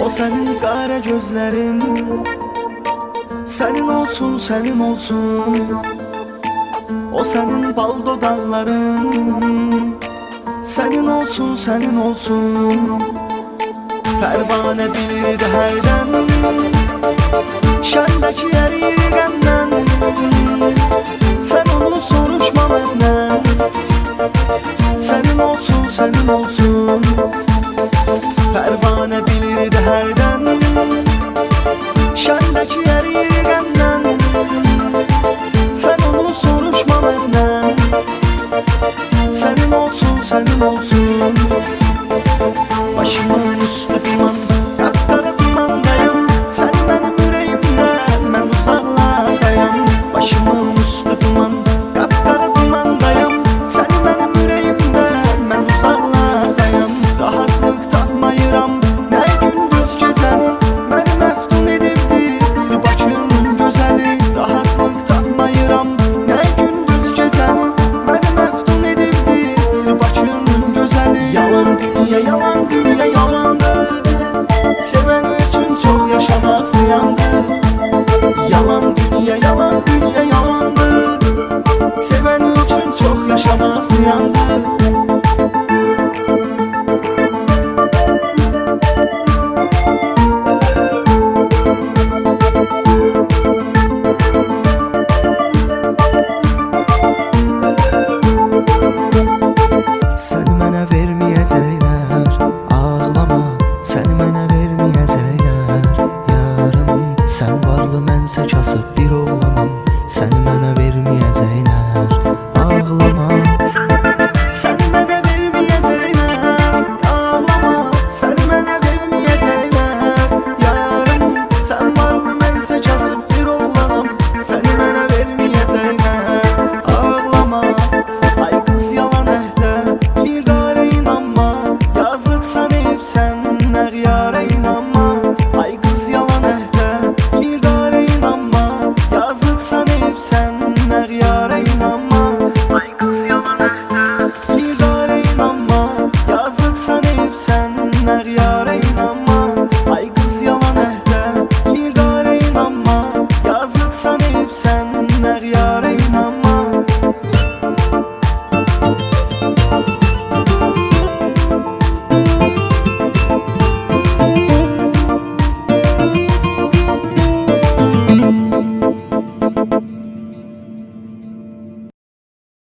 O senin kara gözlerin, senin olsun, senin olsun. O senin bal dudakların, senin olsun, senin olsun. Pervane bilirdi hərdən, şəndəki əriyir qəndən. Sen onu soruşma məndən, senin olsun, senin olsun. Pervane bilirdi hərdən, şəndəki əriyir qəndən. Sen onu soruşma məndən, senin olsun, senin olsun. Başımın üstü dumanda, qapqara dumandayam. Sen benim yüreğimde, ben uzaklardayam. Başımın üstü dumanda, qapqara dumandayam. Sen benim yüreğimde, ben uzaklardayam. Rahatlık tapmayıram, ne gündüz gecəni. Məni məftun edibdi bir Bakının gözəli. Rahatlık tapmayıram, ne gündüz gecəni. Məni məftun edibdi bir Bakının gözəli. Yalan dünya, yalan dünya yalandır. Seven üçün çok yaşamak ziyandır. Yalan dünya, yalan dünya yalandır. Seven üçün çok yaşamak ziyandır. Səni mənə verməyəcəklər, ağlama. Səni mənə verməyəcəklər, yarım. Sən varlı, mənsə kasıb bir oğlanım. Səni mənə verməyəcəklər, ağlama. Səni mənə verməyəcəklər, ağlama. Səni mənə verməyəcəklər, yarım. Sən varlı, mənsə kasıb bir oğlanım. Səni mənə verməyəcəklər, ağlama. Ay qız yalan əhdə, ilqara inanma. Yazıqsan evsən, hər yara inanma. Ay qız yalan əhdə, ilqara inanma. Yazıqsan evsən, hər yara inanma. Ay qız yalan əhdə, ilqara inanma. Yazıqsan evsən, hər yara inanma. Ay qız yalan əhdə, ilqara inanma. Yazıqsan evsən, hər yara inanma.